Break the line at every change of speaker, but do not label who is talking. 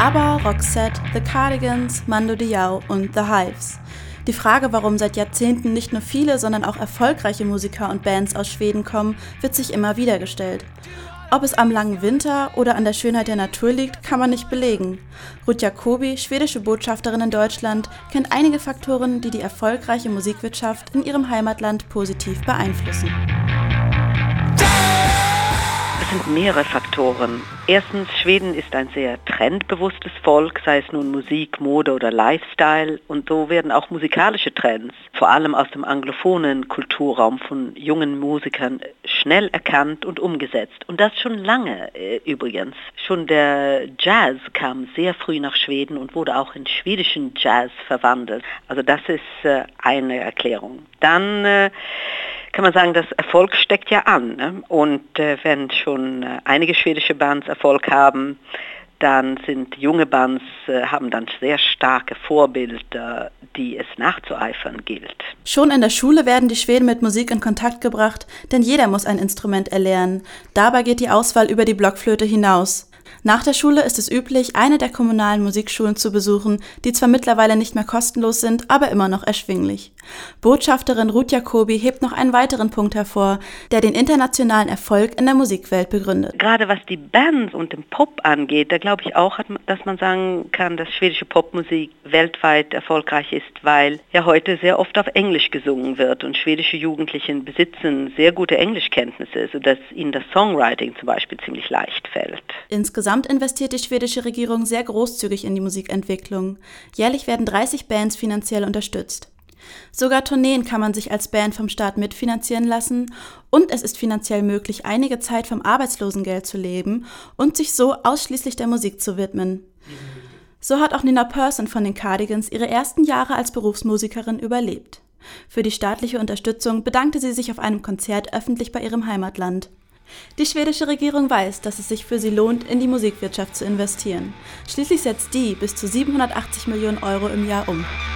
ABBA, Roxette, The Cardigans, Mando Diao und The Hives. Die Frage, warum seit Jahrzehnten nicht nur viele, sondern auch erfolgreiche Musiker und Bands aus Schweden kommen, wird sich immer wieder gestellt. Ob es am langen Winter oder an der Schönheit der Natur liegt, kann man nicht belegen. Ruth Jacoby, schwedische Botschafterin in Deutschland, kennt einige Faktoren, die die erfolgreiche Musikwirtschaft in ihrem Heimatland positiv beeinflussen.
Es sind mehrere Faktoren. Erstens, Schweden ist ein sehr trendbewusstes Volk, sei es nun Musik, Mode oder Lifestyle. Und so werden auch musikalische Trends, vor allem aus dem anglophonen Kulturraum von jungen Musikern, schnell erkannt und umgesetzt. Und das schon lange übrigens. Schon der Jazz kam sehr früh nach Schweden und wurde auch in schwedischen Jazz verwandelt. Also das ist eine Erklärung. Dann kann man sagen, das Erfolg steckt ja an. Ne? Und wenn schon einige schwedische Bands Erfolg haben, dann sind junge Bands, haben dann sehr starke Vorbilder, die es nachzueifern gilt.
Schon in der Schule werden die Schweden mit Musik in Kontakt gebracht, denn jeder muss ein Instrument erlernen. Dabei geht die Auswahl über die Blockflöte hinaus. Nach der Schule ist es üblich, eine der kommunalen Musikschulen zu besuchen, die zwar mittlerweile nicht mehr kostenlos sind, aber immer noch erschwinglich. Botschafterin Ruth Jacoby hebt noch einen weiteren Punkt hervor, der den internationalen Erfolg in der Musikwelt begründet.
Gerade was die Bands und den Pop angeht, da glaube ich auch, dass man sagen kann, dass schwedische Popmusik weltweit erfolgreich ist, weil ja heute sehr oft auf Englisch gesungen wird und schwedische Jugendlichen besitzen sehr gute Englischkenntnisse, sodass ihnen das Songwriting zum Beispiel ziemlich leicht fällt.
Insgesamt investiert die schwedische Regierung sehr großzügig in die Musikentwicklung. Jährlich werden 30 Bands finanziell unterstützt. Sogar Tourneen kann man sich als Band vom Staat mitfinanzieren lassen und es ist finanziell möglich, einige Zeit vom Arbeitslosengeld zu leben und sich so ausschließlich der Musik zu widmen. So hat auch Nina Persson von den Cardigans ihre ersten Jahre als Berufsmusikerin überlebt. Für die staatliche Unterstützung bedankte sie sich auf einem Konzert öffentlich bei ihrem Heimatland. Die schwedische Regierung weiß, dass es sich für sie lohnt, in die Musikwirtschaft zu investieren. Schließlich setzt die bis zu 780 Millionen Euro im Jahr um.